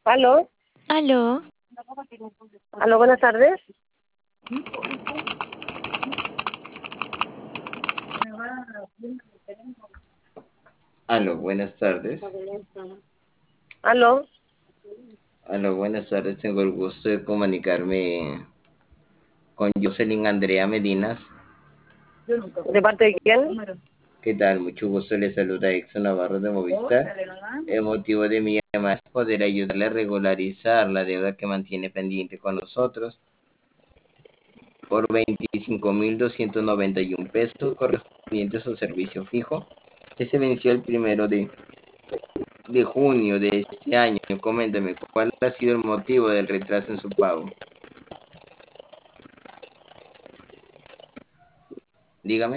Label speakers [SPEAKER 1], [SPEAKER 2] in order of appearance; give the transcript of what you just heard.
[SPEAKER 1] Aló,
[SPEAKER 2] Aló,
[SPEAKER 1] aló, buenas tardes.
[SPEAKER 3] Aló, buenas tardes.
[SPEAKER 1] Aló,
[SPEAKER 3] Aló, buenas tardes. Tengo el gusto de comunicarme con Jocelyn Andrea Medinas.
[SPEAKER 1] ¿de parte de quién?
[SPEAKER 3] ¿Qué tal? Mucho gusto. Le saluda Exxon Navarro de Movistar. El motivo de mi llamada es poder ayudarle a regularizar la deuda que mantiene pendiente con nosotros por 25.291 pesos correspondientes a su servicio fijo, que se venció el 1 de junio de este año. Coménteme, ¿cuál ha sido el motivo del retraso en su pago? Dígame.